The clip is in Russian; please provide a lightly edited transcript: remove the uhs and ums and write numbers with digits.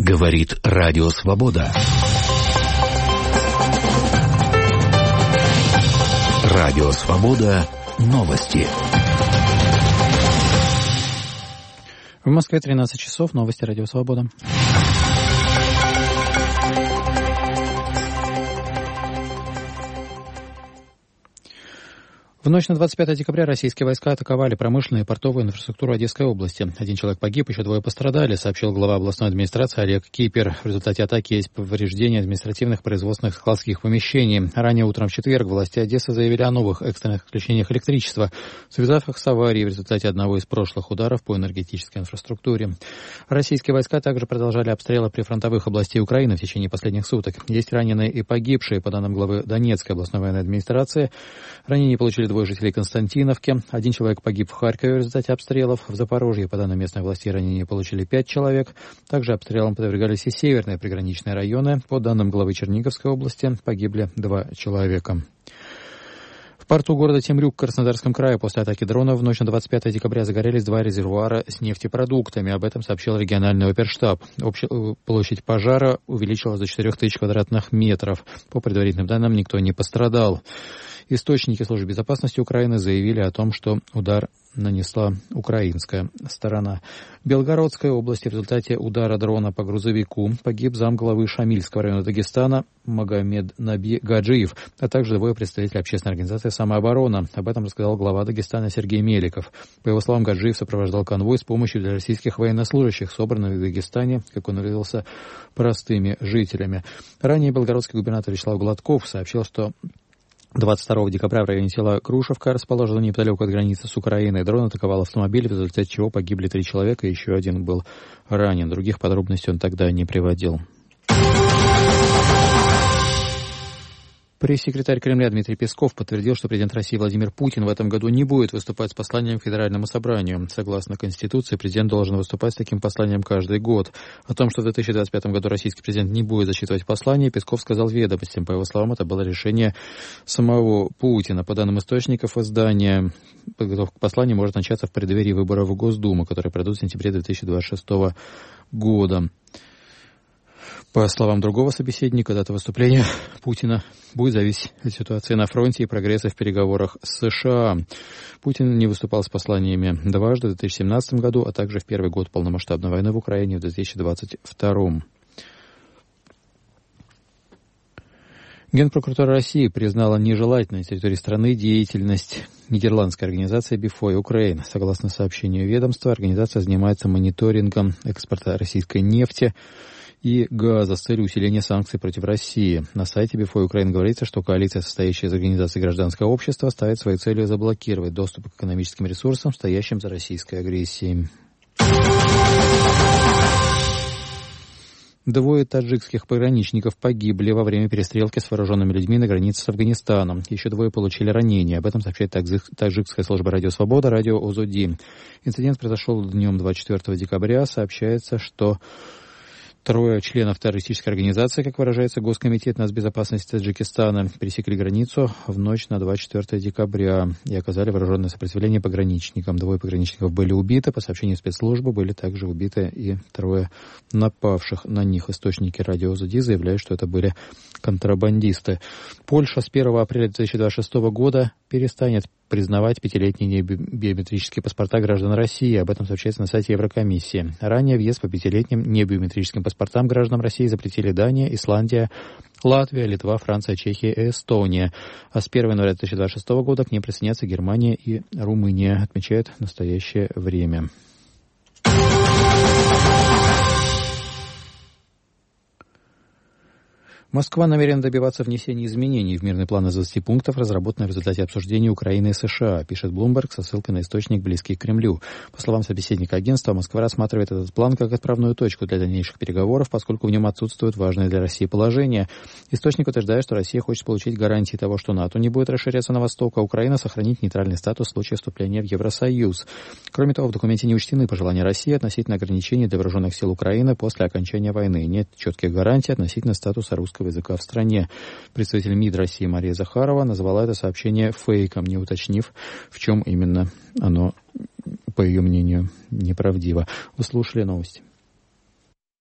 Говорит Радио Свобода. Радио Свобода. Новости. В Москве 13 часов. Новости Радио Свобода. В ночь на 25 декабря российские войска атаковали промышленную и портовую инфраструктуру Одесской области. 1 человек погиб, еще 2 пострадали, сообщил глава областной администрации Олег Кипер. В результате атаки есть повреждения административных, производственных, складских помещений. Ранее утром в четверг власти Одессы заявили о новых экстренных отключениях электричества, связав их с аварией в результате одного из прошлых ударов по энергетической инфраструктуре. Российские войска также продолжали обстрелы прифронтовых областей Украины в течение последних суток. Есть раненые и погибшие. По данным главы Донецкой областной военной администрации, ранения получили 2 жителей Константиновки. 1 человек погиб в Харькове в результате обстрелов. В Запорожье, по данным местных властей, ранения получили 5 человек. Также обстрелам подвергались и северные приграничные районы. По данным главы Черниговской области, погибли 2 человека. В порту города Темрюк в Краснодарском крае после атаки дронов в ночь на 25 декабря загорелись 2 резервуара с нефтепродуктами. Об этом сообщил региональный оперштаб. Общая площадь пожара увеличилась до 4000 квадратных метров. По предварительным данным, никто не пострадал. Источники службы безопасности Украины заявили о том, что удар нанесла украинская сторона. В Белгородской области в результате удара дрона по грузовику погиб замглавы Шамильского района Дагестана Магомед Наби Гаджиев, а также 2 представителей общественной организации «Самооборона». Об этом рассказал глава Дагестана Сергей Меликов. По его словам, Гаджиев сопровождал конвой с помощью для российских военнослужащих, собранных в Дагестане, как он выразился, простыми жителями. Ранее белгородский губернатор Вячеслав Гладков сообщил, что 22 декабря в районе села Крушевка, расположенного неподалеку от границы с Украиной, дрон атаковал автомобиль, в результате чего погибли 3 человека, и еще 1 был ранен. Других подробностей он тогда не приводил. Пресс-секретарь Кремля Дмитрий Песков подтвердил, что президент России Владимир Путин в этом году не будет выступать с посланием к Федеральному собранию. Согласно Конституции, президент должен выступать с таким посланием каждый год. О том, что в 2025 году российский президент не будет зачитывать послание, Песков сказал «Ведомостям». По его словам, это было решение самого Путина. По данным источников издания, подготовка к посланию может начаться в преддверии выборов в Госдуму, которые пройдут в сентябре 2026 года. По словам другого собеседника, дата выступления Путина будет зависеть от ситуации на фронте и прогресса в переговорах с США. Путин не выступал с посланиями дважды в 2017 году, а также в первый год полномасштабной войны в Украине в 2022. Генпрокуратура России признала нежелательной на территории страны деятельность нидерландской организации Before Ukraine. Согласно сообщению ведомства, организация занимается мониторингом экспорта российской нефти и газа с целью усиления санкций против России. На сайте Before Ukraine говорится, что коалиция, состоящая из организаций гражданского общества, ставит своей целью заблокировать доступ к экономическим ресурсам, стоящим за российской агрессией. 2 таджикских пограничников погибли во время перестрелки с вооруженными людьми на границе с Афганистаном. Еще 2 получили ранения. Об этом сообщает таджикская служба Радио Свобода, Радио Озоди. Инцидент произошел днем 24 декабря. Сообщается, что 3 членов террористической организации, как выражается Госкомитет нацбезопасности Таджикистана, пересекли границу в ночь на 24 декабря и оказали вооруженное сопротивление пограничникам. 2 пограничников были убиты. По сообщению спецслужбы были также убиты и 3 напавших на них. Источники Радио ЗД заявляют, что это были контрабандисты. Польша с 1 апреля 2026 года перестанет признавать 5-летние биометрические паспорта граждан России. Об этом сообщается на сайте Еврокомиссии. Ранее въезд по 5-летним небиометрическим паспортам гражданам России запретили Дания, Исландия, Латвия, Литва, Франция, Чехия и Эстония. А с 1 января 2026 года к ним присоединятся Германия и Румыния, отмечают в настоящее время. Москва намерена добиваться внесения изменений в мирный план из 20 пунктов, разработанный в результате обсуждения Украины и США, пишет Bloomberg со ссылкой на источник, близкий к Кремлю. По словам собеседника агентства, Москва рассматривает этот план как отправную точку для дальнейших переговоров, поскольку в нем отсутствуют важные для России положения. Источник утверждает, что Россия хочет получить гарантии того, что НАТО не будет расширяться на восток, а Украина сохранит нейтральный статус в случае вступления в Евросоюз. Кроме того, в документе не учтены пожелания России относительно ограничений для вооруженных сил Украины после окончания войны. Нет четких гарантий относительно статуса русского языка в стране. Представитель МИД России Мария Захарова назвала это сообщение фейком, не уточнив, в чем именно оно, по ее мнению, неправдиво. Вы слушали новости.